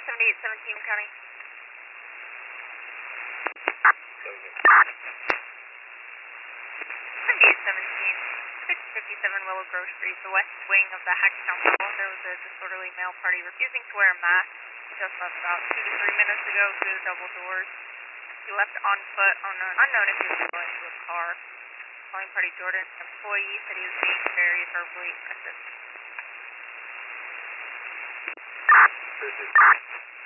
7817 County. 7817, 657 Willow Grove Street, the west wing of the Hagerstown Mall. There was a disorderly male party refusing to wear a mask. Just left about 2 to 3 minutes ago through the double doors. He left on foot on an unknown if he was going to a car. Calling Party Jordan, an employee, said he was being very verbally aggressive.